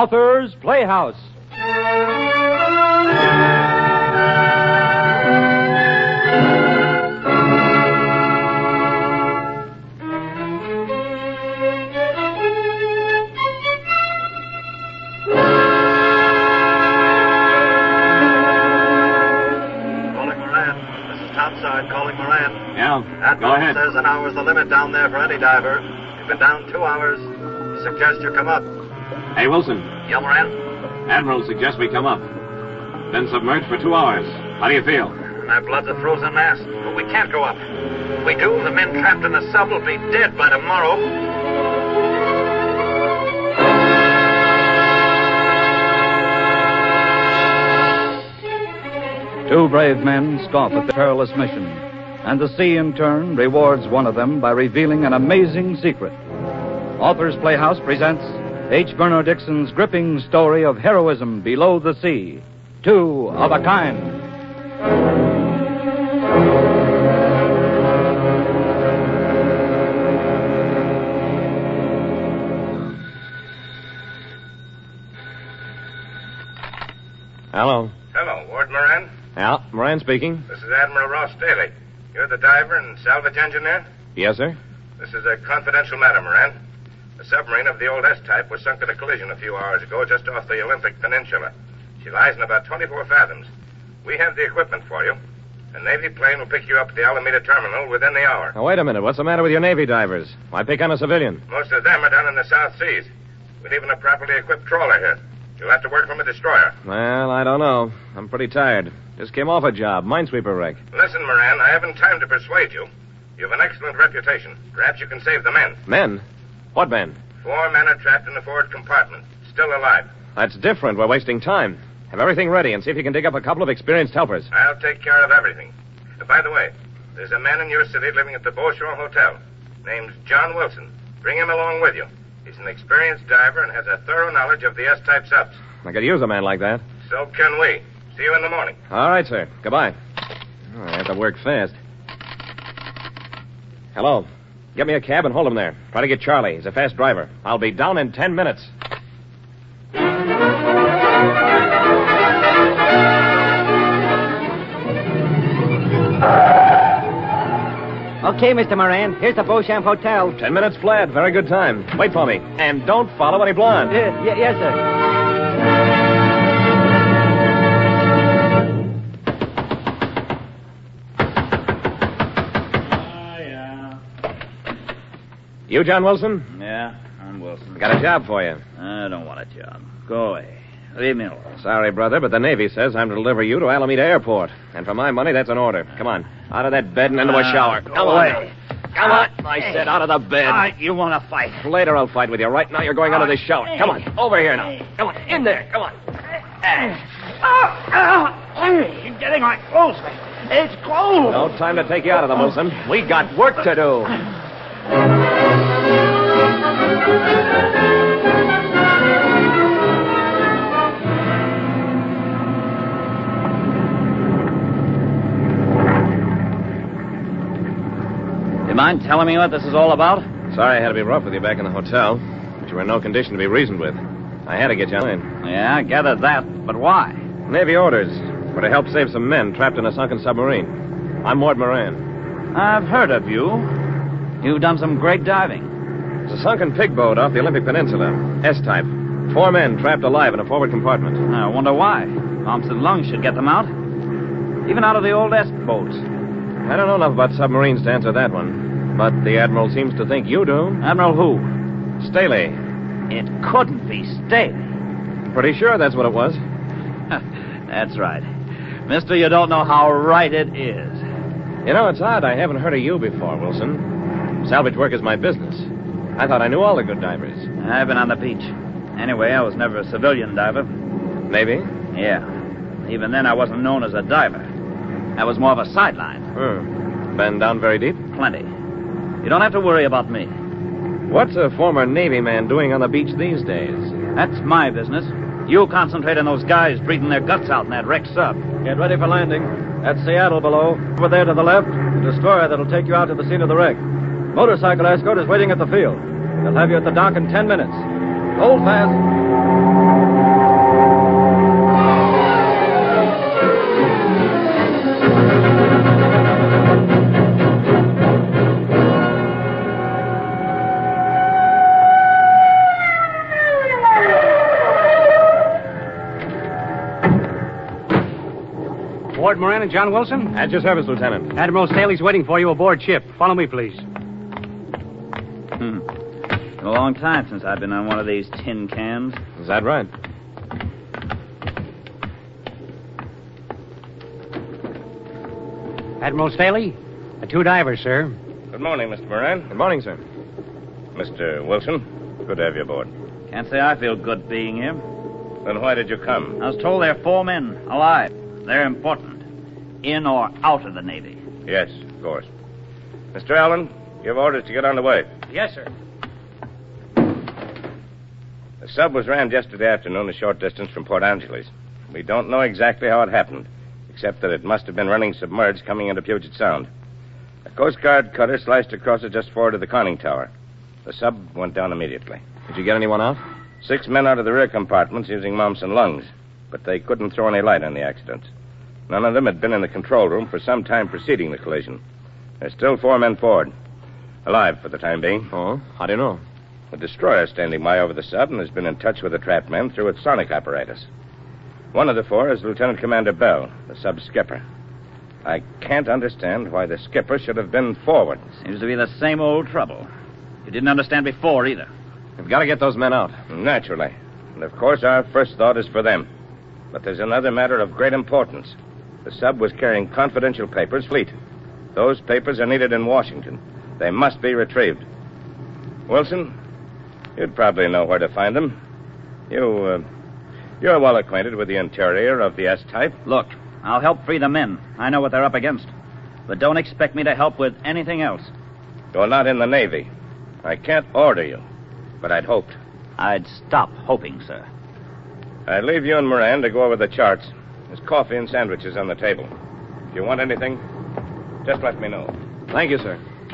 Authors Playhouse. Go ahead. Says an hour's the limit down there for any diver. You've been down 2 hours. Suggest you come up. Hey, Wilson. Yeah, Moran? Admiral suggests we come up. Been submerged for 2 hours. How do you feel? My blood's a frozen mass, but we can't go up. If we do, the men trapped in the sub will be dead by tomorrow. Two brave men scoff at the perilous mission, and the sea, in turn, rewards one of them by revealing an amazing secret. Authors Playhouse presents H. Bernard Dixon's gripping story of heroism below the sea, Two of a Kind. Hello. Hello, Ward Moran. Yeah, Moran speaking. This is Admiral Ross Daly. You're the diver and salvage engineer? Yes, sir. This is a confidential matter, Moran. A submarine of the old S-type was sunk in a collision a few hours ago just off the Olympic Peninsula. She lies in about 24 fathoms. We have the equipment for you. A Navy plane will pick you up at the Alameda terminal within the hour. Now, wait a minute. What's the matter with your Navy divers? Why pick on a civilian? Most of them are down in the South Seas. With even a properly equipped trawler here. You'll have to work from a destroyer. Well, I don't know. I'm pretty tired. Just came off a job. Minesweeper wreck. Listen, Moran, I haven't time to persuade you. You have an excellent reputation. Perhaps you can save the men. Men? What men? 4 men are trapped in the forward compartment. Still alive. That's different. We're wasting time. Have everything ready and see if you can dig up a couple of experienced helpers. I'll take care of everything. By the way, there's a man in your city living at the Beauchamp Hotel. Name's John Wilson. Bring him along with you. He's an experienced diver and has a thorough knowledge of the S-type subs. I could use a man like that. So can we. See you in the morning. All right, sir. Goodbye. Oh, I have to work fast. Hello. Get me a cab and hold him there. Try to get Charlie. He's a fast driver. I'll be down in 10 minutes. Okay, Mr. Moran. Here's the Beauchamp Hotel. 10 minutes flat. Very good time. Wait for me. And don't follow any blonde. Yes, sir. You John Wilson? Yeah, I'm Wilson. Got a job for you. I don't want a job. Go away. Leave me alone. Sorry, brother, but the Navy says I'm to deliver you to Alameda Airport. And for my money, that's an order. Come on. Out of that bed and into a shower. Go Come away. on. Come on. I said out of the bed. You want to fight? Later I'll fight with you. Right now you're going out of this shower. Come on. Over here now. Come on. In there. Come on. You're getting my clothes. It's cold. No time to take you out of them, Wilson. We got work to do. You mind telling me what this is all about? Sorry I had to be rough with you back in the hotel, but you were in no condition to be reasoned with. I had to get you in. Yeah, I gathered that. But why? Navy orders were to help save some men trapped in a sunken submarine. I'm Ward Moran. I've heard of you. You've done some great diving. It's a sunken pig boat off the Olympic Peninsula. S-type. 4 men trapped alive in a forward compartment. I wonder why. Thompson Lung should get them out. Even out of the old S-boats. I don't know enough about submarines to answer that one. But the Admiral seems to think you do. Admiral who? Staley. It couldn't be Staley. Pretty sure that's what it was. That's right. Mister, you don't know how right it is. You know, it's odd I haven't heard of you before, Wilson. Salvage work is my business. I thought I knew all the good divers. I've been on the beach. Anyway, I was never a civilian diver. Navy? Yeah. Even then, I wasn't known as a diver. I was more of a sideline. Been down very deep? Plenty. You don't have to worry about me. What's a former Navy man doing on the beach these days? That's my business. You concentrate on those guys breathing their guts out in that wrecked sub. Get ready for landing. That's Seattle below. Over there to the left, the destroyer that'll take you out to the scene of the wreck. Motorcycle escort is waiting at the field. They'll have you at the dock in 10 minutes. Hold fast. Ward Moran and John Wilson? At your service, Lieutenant. Admiral Staley's waiting for you aboard ship. Follow me, please. Been a long time since I've been on one of these tin cans. Is that right? Admiral Staley? The two divers, sir. Good morning, Mr. Moran. Good morning, sir. Mr. Wilson, good to have you aboard. Can't say I feel good being here. Then why did you come? I was told there are 4 men alive. They're important. In or out of the Navy. Yes, of course. Mr. Allen, you have orders to get on the way. Yes, sir. The sub was rammed yesterday afternoon a short distance from Port Angeles. We don't know exactly how it happened, except that it must have been running submerged coming into Puget Sound. A Coast Guard cutter sliced across it just forward of the conning tower. The sub went down immediately. Did you get anyone out? 6 men out of the rear compartments using mumps and lungs, but they couldn't throw any light on the accident. None of them had been in the control room for some time preceding the collision. There's still 4 men forward. Alive for the time being. Oh, how do you know? The destroyer standing by over the sub and has been in touch with the trapped men through its sonic apparatus. One of the 4 is Lieutenant Commander Bell, the sub's skipper. I can't understand why the skipper should have been forward. Seems to be the same old trouble. You didn't understand before, either. We've got to get those men out. Naturally. And of course our first thought is for them. But there's another matter of great importance. The sub was carrying confidential papers, fleet. Those papers are needed in Washington. They must be retrieved. Wilson, you'd probably know where to find them. You're well acquainted with the interior of the S-type. Look, I'll help free the men. I know what they're up against. But don't expect me to help with anything else. You're not in the Navy. I can't order you, but I'd hoped. I'd stop hoping, sir. I'd leave you and Moran to go over the charts. There's coffee and sandwiches on the table. If you want anything, just let me know. Thank you, sir.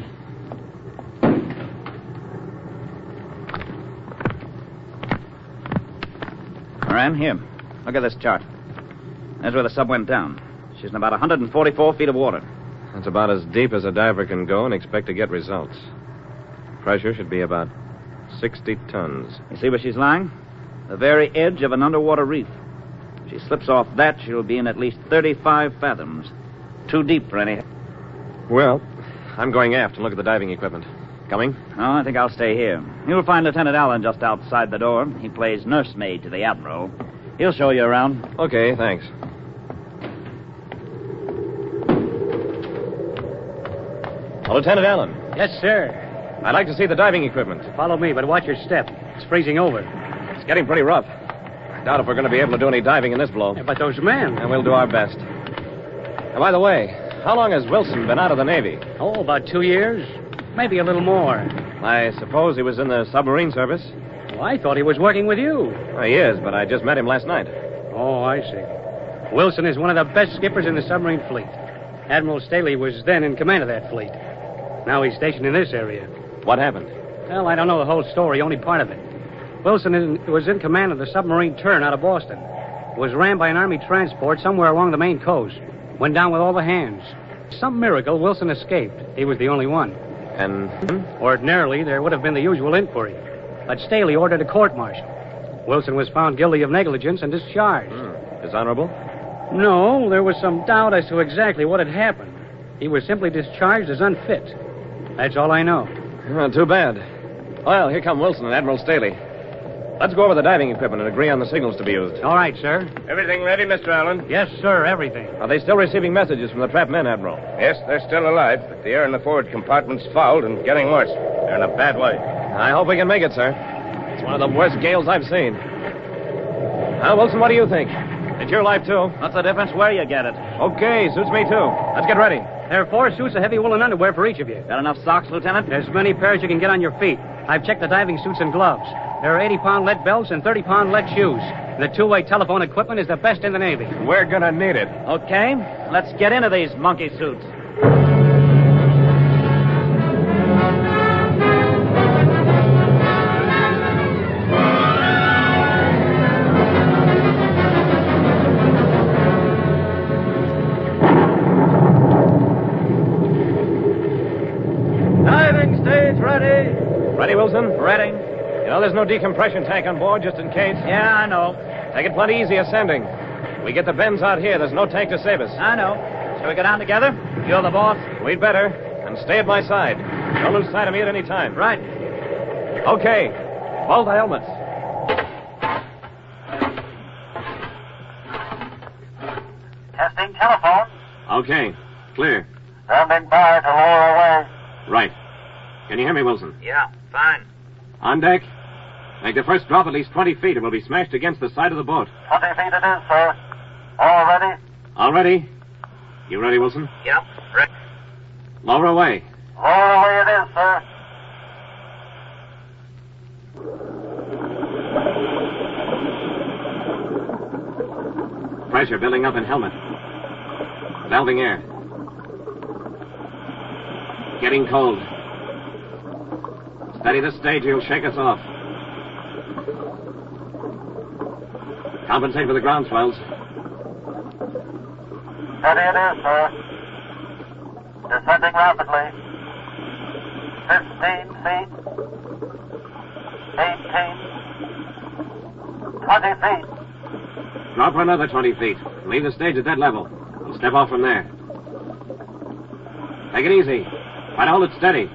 Moran, here. Look at this chart. There's where the sub went down. She's in about 144 feet of water. That's about as deep as a diver can go and expect to get results. Pressure should be about 60 tons. You see where she's lying? The very edge of an underwater reef. If she slips off that, she'll be in at least 35 fathoms. Too deep for any... Well, I'm going aft and look at the diving equipment. Coming? No, I think I'll stay here. You'll find Lieutenant Allen just outside the door. He plays nursemaid to the Admiral. He'll show you around. Okay, thanks. Lieutenant Allen. Yes, sir. I'd like to see the diving equipment. Follow me, but watch your step. It's freezing over. It's getting pretty rough. I doubt if we're going to be able to do any diving in this blow. Yeah, but those men... And we'll do our best. And by the way, how long has Wilson been out of the Navy? Oh, about 2 years. Maybe a little more. I suppose he was in the submarine service. Well, I thought he was working with you. Well, he is, but I just met him last night. Oh, I see. Wilson is one of the best skippers in the submarine fleet. Admiral Staley was then in command of that fleet. Now he's stationed in this area. What happened? Well, I don't know the whole story, only part of it. Wilson was in command of the submarine Turn out of Boston. Was rammed by an Army transport somewhere along the Maine coast. Went down with all the hands. Some miracle, Wilson escaped. He was the only one. And? Ordinarily, there would have been the usual inquiry. But Staley ordered a court-martial. Wilson was found guilty of negligence and discharged. Dishonorable? No, there was some doubt as to exactly what had happened. He was simply discharged as unfit. That's all I know. Too bad. Well, here come Wilson and Admiral Staley. Let's go over the diving equipment and agree on the signals to be used. All right, sir. Everything ready, Mr. Allen? Yes, sir, everything. Are they still receiving messages from the trapped men, Admiral? Yes, they're still alive, but the air in the forward compartment's fouled and getting worse. They're in a bad way. I hope we can make it, sir. It's one of the worst gales I've seen. Now, Wilson, what do you think? It's your life, too. What's the difference where you get it? Okay, suits me, too. Let's get ready. There are 4 suits of heavy woolen underwear for each of you. Got enough socks, Lieutenant? As many pairs you can get on your feet. I've checked the diving suits and gloves. There are 80-pound lead belts and 30-pound lead shoes. And the two-way telephone equipment is the best in the Navy. We're gonna need it. Okay, let's get into these monkey suits. Diving stage ready. Ready, Wilson? Ready? You know, there's no decompression tank on board, just in case. Yeah, I know. Take it plenty easy ascending. We get the bends out here. There's no tank to save us. I know. Shall we go down together? You're the boss. We'd better. And stay at my side. Don't lose sight of me at any time. Right. Okay. Hold the helmets. Testing telephone. Okay. Clear. Standing by to lower away. Right. Can you hear me, Wilson? Yeah, fine. On deck. Make the first drop at least 20 feet. It will be smashed against the side of the boat. 20 feet it is, sir. All ready? All ready? You ready, Wilson? Yep, ready. Lower away. Lower away it is, sir. Pressure building up in helmet. Valving air. Getting cold. Steady the stage, you'll shake us off. Compensate for the ground swells. Steady it is, sir. Descending rapidly. 15 feet. 18. 20 feet. Drop for another 20 feet. Leave the stage at that level. We'll step off from there. Take it easy. Try to hold it steady.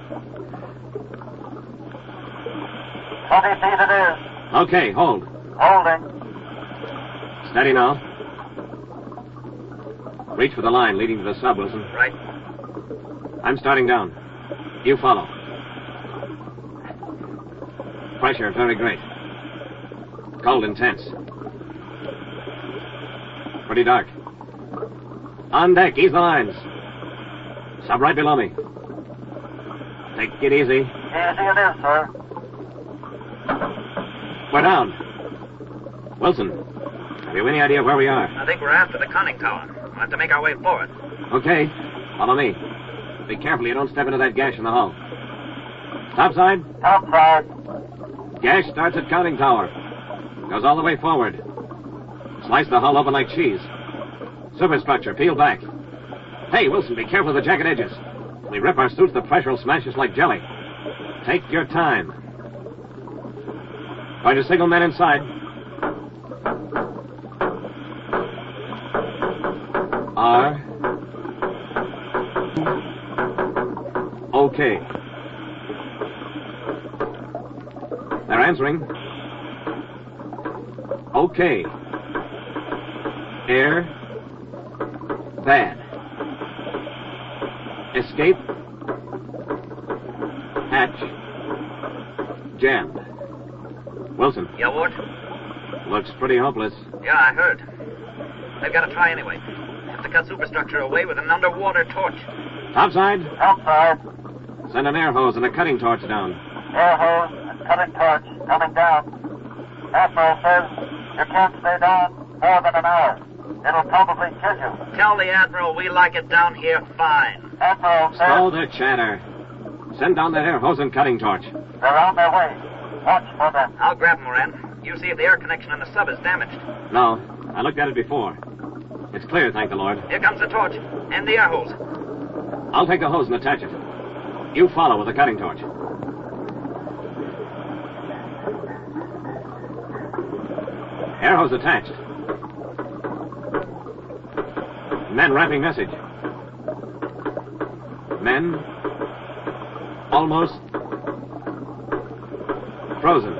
20 feet it is. Okay, hold. Holding. Steady now. Reach for the line leading to the sub, Wilson. Right. I'm starting down. You follow. Pressure very great. Cold intense. Pretty dark. On deck, ease the lines. Sub right below me. Take it easy. Easy it is, sir. We're down. Wilson, have you any idea where we are? I think we're after the conning tower. We'll have to make our way forward. Okay. Follow me. Be careful you don't step into that gash in the hull. Topside. Topside. Gash starts at conning tower. Goes all the way forward. Slice the hull open like cheese. Superstructure, peel back. Hey, Wilson, be careful of the jacket edges. When we rip our suits, the pressure will smash us like jelly. Take your time. Going to signal men inside. R. Okay. They're answering. Okay. Air. Bad. Escape. Hatch. Jammed. Wilson. Yeah, Ward? Looks pretty hopeless. Yeah, I heard. They've got to try anyway. Have to cut superstructure away with an underwater torch. Topside. Topside. Send an air hose and a cutting torch down. Air hose and cutting torch coming down. Admiral says you can't stay down more than an hour. It'll probably kill you. Tell the Admiral we like it down here fine. Admiral says Stall the chatter. Send down that air hose and cutting torch. they're on their way. Watch for them. I'll grab them, Moran. You see if the air connection on the sub is damaged. No, I looked at it before. It's clear, thank the Lord. Here comes the torch and the air hose. I'll take the hose and attach it. You follow with the cutting torch. Air hose attached. Men rapping message. Men almost frozen.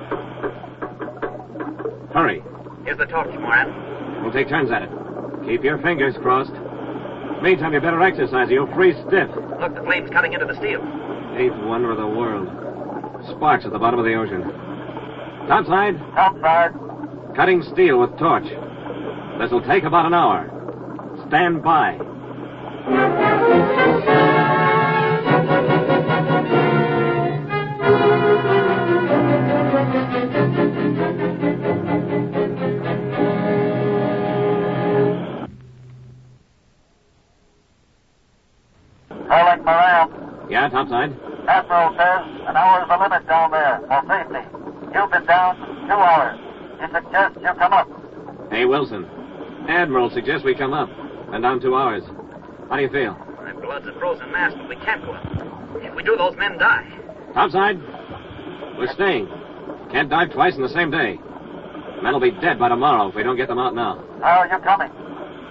Hurry. Here's the torch, Moran. We'll take turns at it. Keep your fingers crossed. Meantime, you better exercise or you'll freeze stiff. Look, the flame's cutting into the steel. Eighth wonder of the world. Sparks at the bottom of the ocean. Topside. Topside. Cutting steel with torch. This'll take about an hour. Stand by. Calling Moran. Yeah, topside. Admiral says an hour's the limit down there for safety. You've been down 2 hours. He suggests you come up. Hey, Wilson. Admiral suggests we come up. Been down 2 hours. How do you feel? My blood's a frozen mass, but we can't go up. If we do, those men die. Topside. We're staying. Can't dive twice in the same day. Men will be dead by tomorrow if we don't get them out now. How are you coming?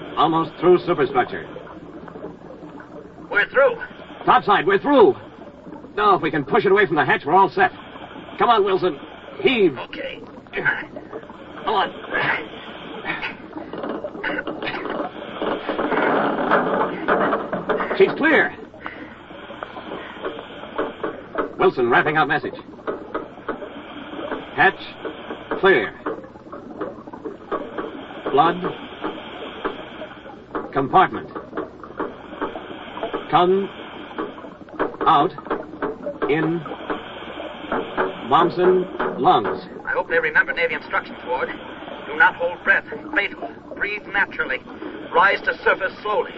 Almost through superstructure. We're through. Topside, we're through. Now, if we can push it away from the hatch, we're all set. Come on, Wilson. Heave. Okay. Come on. She's clear. Wilson, wrapping up message. Hatch, clear. Blood. Compartment. Come. Out. In. Momsen, lungs. I hope they remember Navy instructions, Ward. Do not hold breath. Fatal. Breathe naturally. Rise to surface slowly.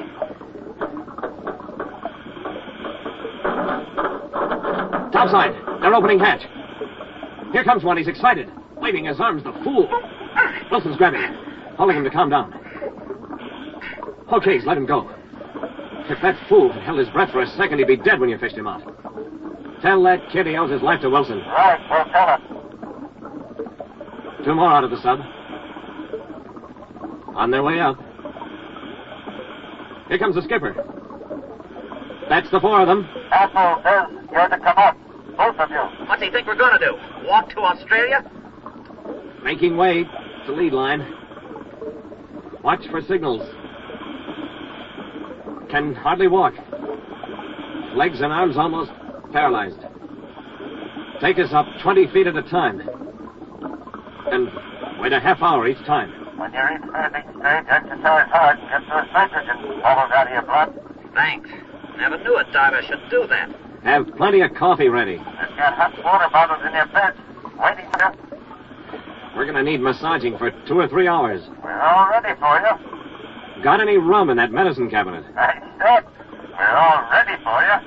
Topside. They're opening hatch. Here comes one. He's excited. Waving his arms, the fool. Wilson's grabbing him. Holding him to calm down. Okay, let him go. If that fool had held his breath for a second, he'd be dead when you fished him out. Tell that kid he owes his life to Wilson. Right, we'll tell him. 2 more out of the sub. On their way up. Here comes the skipper. That's the 4 of them. Admiral says you're to come up. Both of you. What do you think we're going to do? Walk to Australia? Making way to lead line. Watch for signals. Can hardly walk. Legs and arms almost paralyzed. Take us up 20 feet at a time. And wait a half hour each time. When you reach finishing stage, exercise hard and get those nitrogen bubbles out of your blood. Thanks. Never knew a diver should do that. Have plenty of coffee ready. There's got hot water bottles in your beds, waiting for you. We're going to need massaging for 2 or 3 hours. We're all ready for you. Got any rum in that medicine cabinet? I said, we're all ready for you.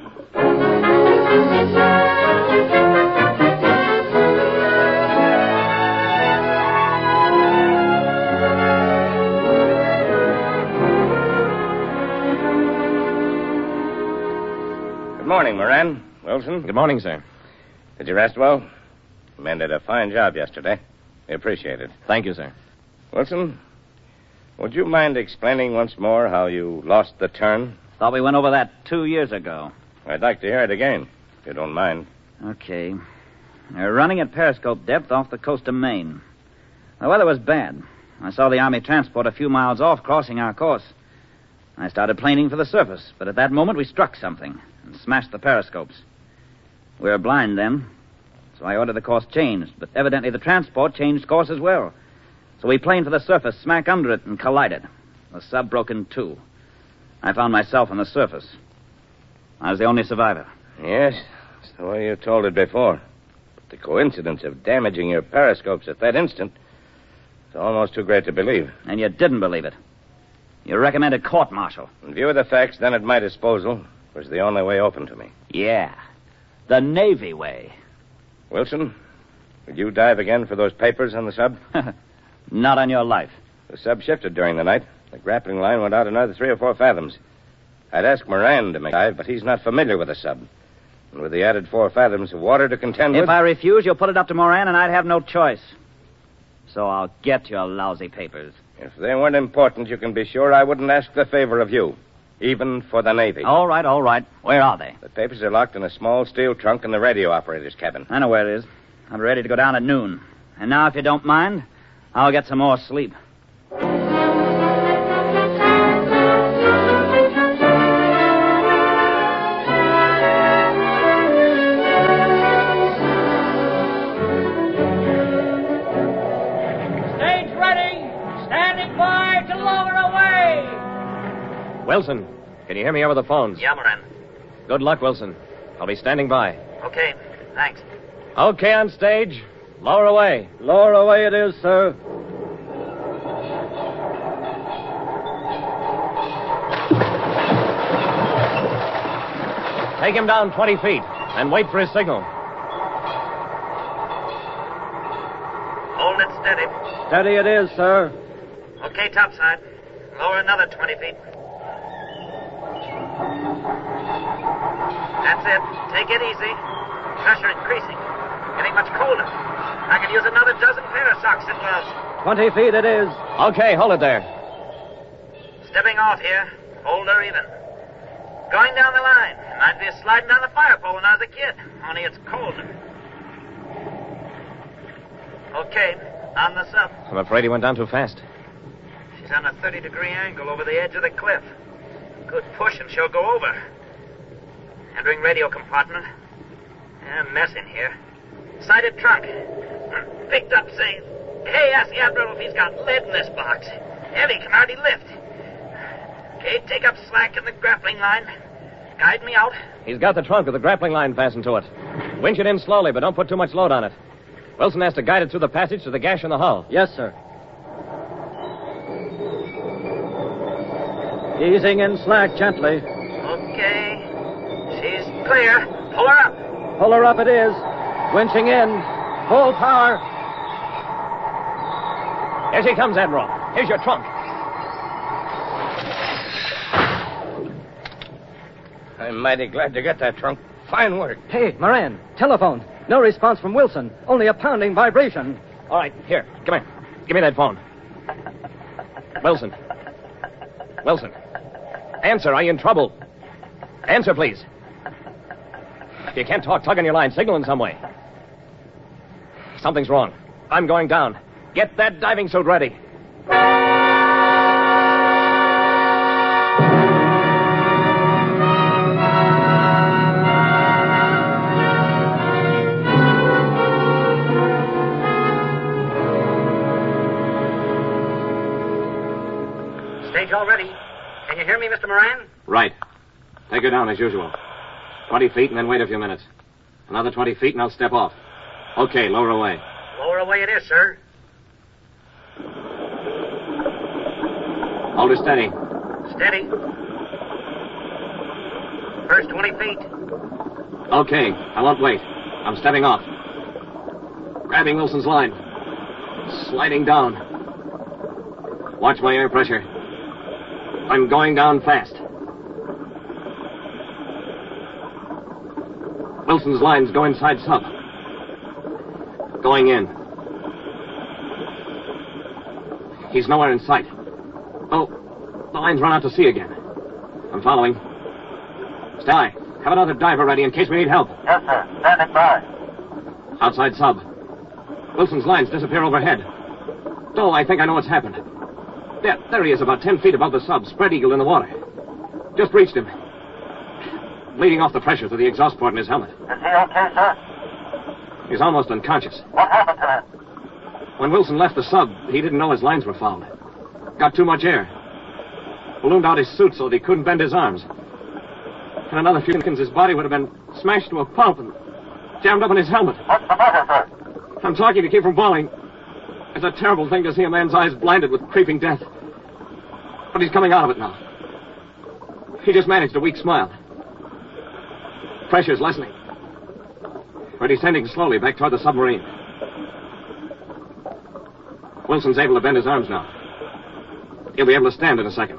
Good morning, Moran. Wilson. Good morning, sir. Did you rest well? The men did a fine job yesterday. We appreciate it. Thank you, sir. Wilson, would you mind explaining once more how you lost the turn? Thought we went over that 2 years ago. I'd like to hear it again, if you don't mind. Okay. We're running at periscope depth off the coast of Maine. The weather was bad. I saw the Army transport a few miles off crossing our course. I started planing for the surface, but at that moment we struck something and smashed the periscopes. We were blind then, so I ordered the course changed, but evidently the transport changed course as well. So we planed for the surface, smack under it, and collided. The sub broke in 2. I found myself on the surface. I was the only survivor. Yes, that's the way you told it before. But the coincidence of damaging your periscopes at that instant is almost too great to believe. And you didn't believe it. You recommended court-martial. In view of the facts then at my disposal, it was the only way open to me. Yeah. The Navy way. Wilson, would you dive again for those papers on the sub? Not on your life. The sub shifted during the night. The grappling line went out another 3 or 4 fathoms. I'd ask Moran to make a dive, but he's not familiar with the sub. And with the added 4 fathoms of water to contend with... If I refuse, you'll put it up to Moran, and I'd have no choice. So I'll get your lousy papers. If they weren't important, you can be sure I wouldn't ask the favor of you, even for the Navy. All right, all right. Where are they? The papers are locked in a small steel trunk in the radio operator's cabin. I know where it is. I'm ready to go down at noon. And now, if you don't mind, I'll get some more sleep. Wilson, can you hear me over the phones? Yeah, Moran. Good luck, Wilson. I'll be standing by. Okay, thanks. Okay, on stage. Lower away. Lower away it is, sir. Take him down 20 feet and wait for his signal. Hold it steady. Steady it is, sir. Okay, topside. Lower another 20 feet. That's it. Take it easy. Pressure increasing. Getting much colder. I could use another dozen pair of socks and gloves. 20 feet it is. Okay, hold it there. Stepping off here. Hold her even. Going down the line. Might be sliding down the fire pole when I was a kid. Only it's colder. Okay, on the sub. I'm afraid he went down too fast. She's on a 30-degree angle over the edge of the cliff. Good push and she'll go over. Entering radio compartment. A mess in here. Sighted trunk. Picked up saying, hey, ask the Admiral if he's got lead in this box. Heavy, can hardly lift. Okay, take up slack in the grappling line. Guide me out. He's got the trunk with the grappling line fastened to it. Winch it in slowly, but don't put too much load on it. Wilson has to guide it through the passage to the gash in the hull. Yes, sir. Easing in slack gently. Okay. She's clear. Pull her up. Pull her up it is. Winching in. Full power. Here she comes, Admiral. Here's your trunk. I'm mighty glad to get that trunk. Fine work. Hey, Moran, telephone. No response from Wilson. Only a pounding vibration. All right, here. Come here. Give me that phone. Wilson. Wilson. Answer. Are you in trouble? Answer, please. If you can't talk, tug on your line. Signal in some way. Something's wrong. I'm going down. Get that diving suit ready. Stage all ready. Can you hear me, Mr. Moran? Right. Take her down as usual. 20 feet and then wait a few minutes. Another 20 feet and I'll step off. Okay, lower away. Lower away it is, sir. Hold her steady. Steady. First 20 feet. Okay, I won't wait. I'm stepping off. Grabbing Wilson's line. Sliding down. Watch my air pressure. I'm going down fast. Wilson's lines go inside sub. Going in. He's nowhere in sight. Oh, the line's run out to sea again. I'm following. Stay. Have another diver ready in case we need help. Yes, sir. Standing by. Outside sub. Wilson's lines disappear overhead. Oh, I think I know what's happened. There he is, about 10 feet above the sub, spread eagle in the water. Just reached him. Bleeding off the pressure through the exhaust port in his helmet. Is he okay, sir? He's almost unconscious. What happened to him? When Wilson left the sub, he didn't know his lines were fouled. Got too much air. Ballooned out his suit so that he couldn't bend his arms. In another few seconds, his body would have been smashed to a pulp and jammed up in his helmet. What's the matter, sir? I'm talking to keep from falling. It's a terrible thing to see a man's eyes blinded with creeping death. But he's coming out of it now. He just managed a weak smile. Pressure's lessening. We're descending slowly back toward the submarine. Wilson's able to bend his arms now. He'll be able to stand in a second.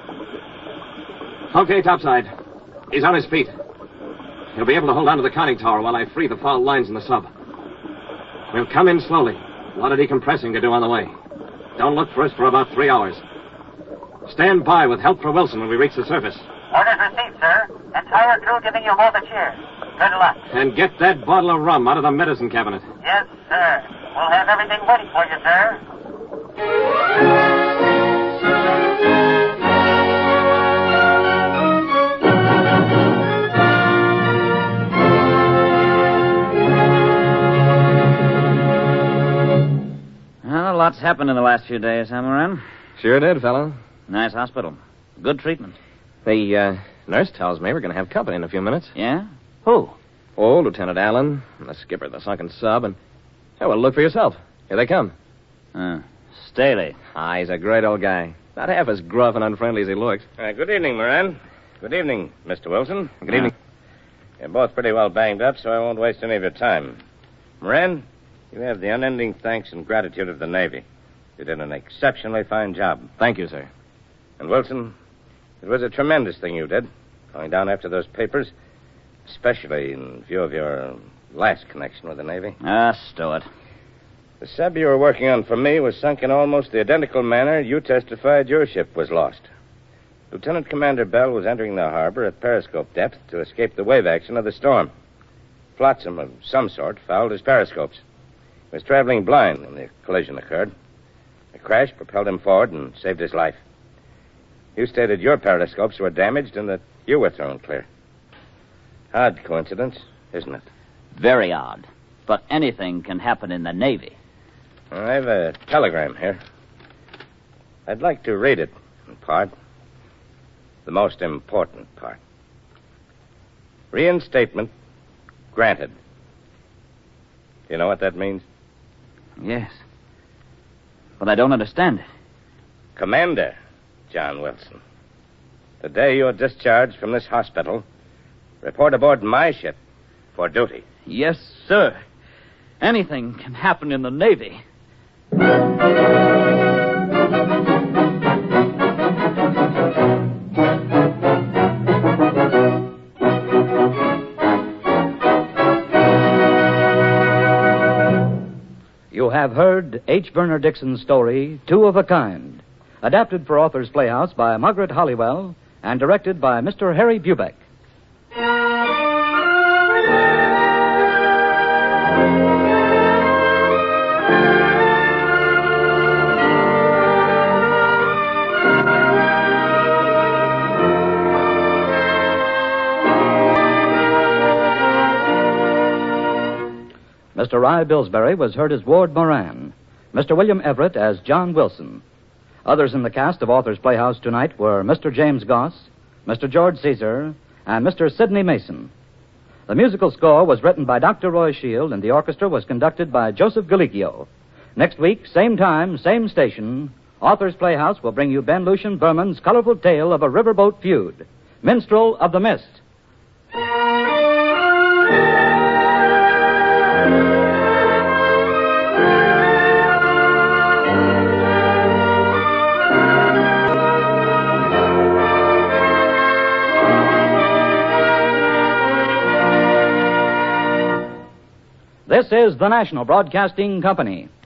Okay, topside. He's on his feet. He'll be able to hold on to the conning tower while I free the foul lines in the sub. We'll come in slowly. A lot of decompressing to do on the way. Don't look for us for about 3 hours. Stand by with help for Wilson when we reach the surface. Orders received, sir. Entire crew giving you all the cheers. Good luck. And get that bottle of rum out of the medicine cabinet. Yes, sir. We'll have everything ready for you, sir. Well, a lot's happened in the last few days, huh, Moran? Sure did, fella. Nice hospital. Good treatment. The nurse tells me we're going to have company in a few minutes. Yeah? Who? Oh, Lieutenant Allen, and the skipper of the sunken sub, and... Oh, well, look for yourself. Here they come. Staley. Ah, he's a great old guy. Not half as gruff and unfriendly as he looks. Good evening, Moran. Good evening, Mr. Wilson. Good evening. You're both pretty well banged up, so I won't waste any of your time. Moran, you have the unending thanks and gratitude of the Navy. You did an exceptionally fine job. Thank you, sir. And Wilson, it was a tremendous thing you did, going down after those papers, especially in view of your last connection with the Navy. Stow it. The sub you were working on for me was sunk in almost the identical manner you testified your ship was lost. Lieutenant Commander Bell was entering the harbor at periscope depth to escape the wave action of the storm. Flotsam of some sort fouled his periscopes. He was traveling blind when the collision occurred. The crash propelled him forward and saved his life. You stated your periscopes were damaged and that you were thrown clear. Odd coincidence, isn't it? Very odd. But anything can happen in the Navy. I have a telegram here. I'd like to read it in part. The most important part. Reinstatement granted. Do you know what that means? Yes. But I don't understand it. Commander John Wilson, the day you're discharged from this hospital, report aboard my ship for duty. Yes, sir. Anything can happen in the Navy. You have heard H. Verner Dixon's story, Two of a Kind, adapted for Authors Playhouse by Margaret Hollywell and directed by Mr. Harry Bubeck. Mr. Rye Billsbury was heard as Ward Moran, Mr. William Everett as John Wilson. Others in the cast of Authors Playhouse tonight were Mr. James Goss, Mr. George Caesar, and Mr. Sidney Mason. The musical score was written by Dr. Roy Shield, and the orchestra was conducted by Joseph Galicchio. Next week, same time, same station, Authors Playhouse will bring you Ben Lucian Berman's colorful tale of a riverboat feud, Minstrel of the Mist. This is the National Broadcasting Company.